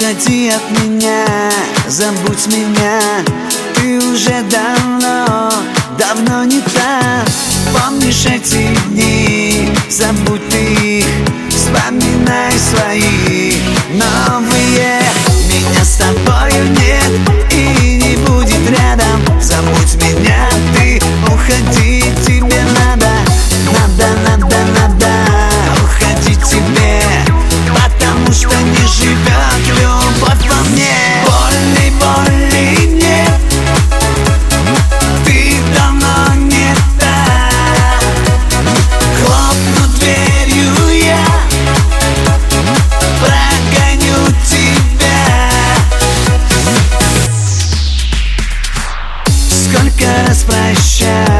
Уходи от меня, забудь меня. Ты уже давно, давно не та. Помнишь эти дни, забудь ты их, вспоминай свои новые. Меня с тобою нет и не будет рядом. Забудь меня, ты уходи, тебе надо, надо уходить тебе, потому что не живет любовь во мне. Боли нет, ты давно не та. Хлопну дверью я, прогоню тебя. Сколько раз прощать